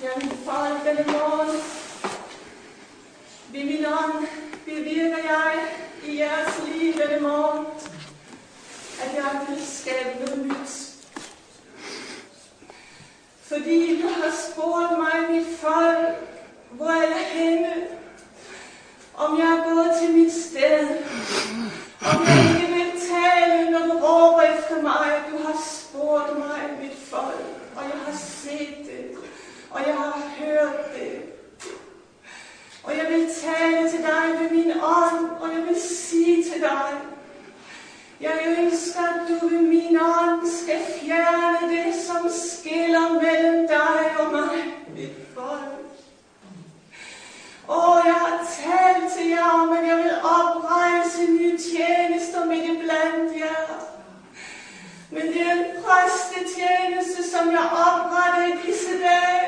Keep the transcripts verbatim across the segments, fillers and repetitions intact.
Jamen, far, denne morgen, ved min ånd, bevirker jeg i jeres liv denne morgen, at jeg vil skabe noget nyt. Fordi du har spurgt mig, mit folk, hvor er jeg henne? Om jeg er gået til mit sted. Om jeg ikke vil tale, når du råber efter mig. Du har spurgt mig, mit folk, og jeg har set det, og jeg har hørt det. Og jeg vil tale til dig med min ånd, og jeg vil sige til dig, jeg ønsker, at du ved min ånd skal fjerne det, som skiller mellem dig og mig, mit folk. Og jeg har talt til jer om, at jeg vil oprejse nye tjenester midt iblandt jer. Men det er en præstetjeneste, som jeg opretter i disse dage.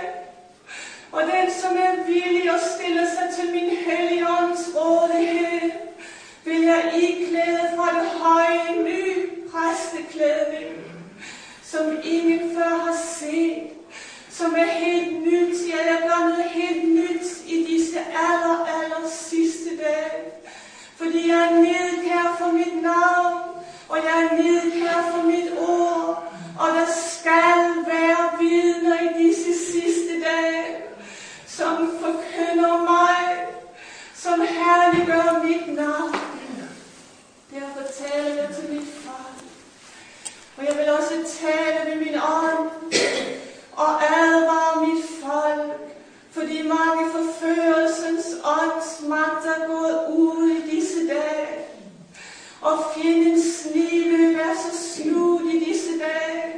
Og den, som er villig og stiller sig til min Helligånds rådighed, vil jeg iklæde fra det høje en ny præsteklædning, som ingen før har set, som er helt nyt. Ja, jeg gør noget helt nyt i disse aller, aller sidste dage. Fordi jeg er nidkær for mit navn, og jeg er nidkær for mit ord, og der skal være vidner i disse sidste dage, som forkynder mig, som herliggør mit navn. Derfor taler jeg til mit far. Og jeg vil også tale med min ånd og advare mit folk, fordi mange forførelsens åndsmagt er gået ud i disse dage. Og fjendens sniløb er så snud i disse dage.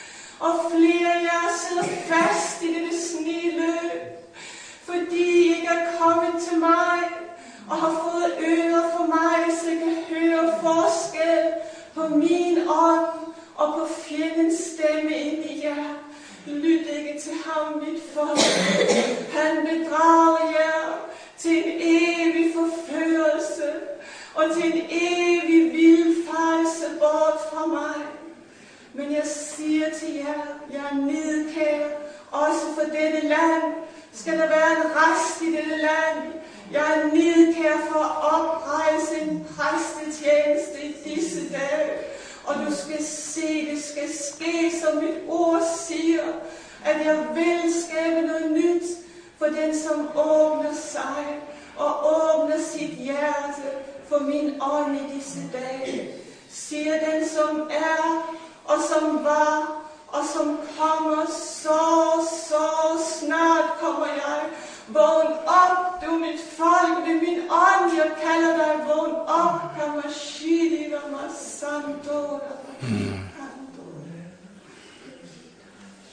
Og flere af jer sidder fast i dette sniløb, fordi I ikke er kommet til mig og har fået ører for mig, så I kan høre forskel på min ånd og på fjendens stemme ind i jer. Lyt ikke til ham, mit folk. Han bedrager jer til en evig forførelse og til en evig vildfarelse bort fra mig. Men jeg siger til jer, jeg er nidkær, også for dette land. Skal der være en rest i dette land? Jeg er nidkær for at oprejse en præstetjeneste i disse dage. Og du skal se, det skal ske, som mit ord siger, at jeg vil skabe noget nyt for den, som åbner sig og åbner sit hjerte for min ånd i disse dage. Siger den, som er og som var og som kommer, så, så snart kommer jeg. Vågn op, du mit folk, med min ånd, jeg kalder dig, vågn op, Kamashidi, Vamasantora.